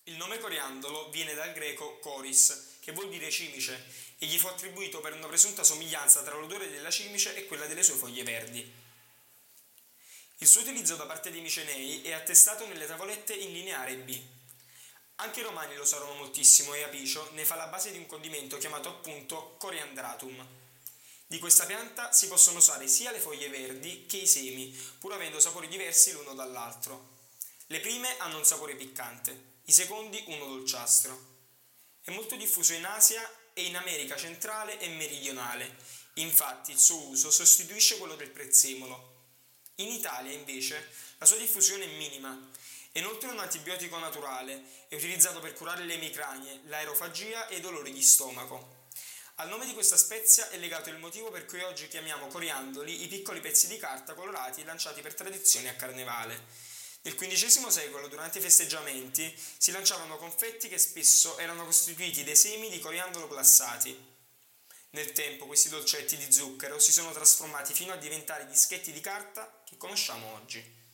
Il nome coriandolo viene dal greco koris, che vuol dire cimice, e gli fu attribuito per una presunta somiglianza tra l'odore della cimice e quella delle sue foglie verdi. Il suo utilizzo da parte dei Micenei è attestato nelle tavolette in lineare B. Anche i romani lo usarono moltissimo e Apicio ne fa la base di un condimento chiamato appunto coriandratum. Di questa pianta si possono usare sia le foglie verdi che i semi, pur avendo sapori diversi l'uno dall'altro. Le prime hanno un sapore piccante, i secondi uno dolciastro. È molto diffuso in Asia e in America centrale e meridionale, infatti il suo uso sostituisce quello del prezzemolo. In Italia, invece, la sua diffusione è minima. È inoltre un antibiotico naturale, è utilizzato per curare le emicranie, l'aerofagia e i dolori di stomaco. Al nome di questa spezia è legato il motivo per cui oggi chiamiamo coriandoli i piccoli pezzi di carta colorati lanciati per tradizione a carnevale. Nel XV secolo, durante i festeggiamenti, si lanciavano confetti che spesso erano costituiti dai semi di coriandolo glassati. Nel tempo questi dolcetti di zucchero si sono trasformati fino a diventare gli dischetti di carta che conosciamo oggi.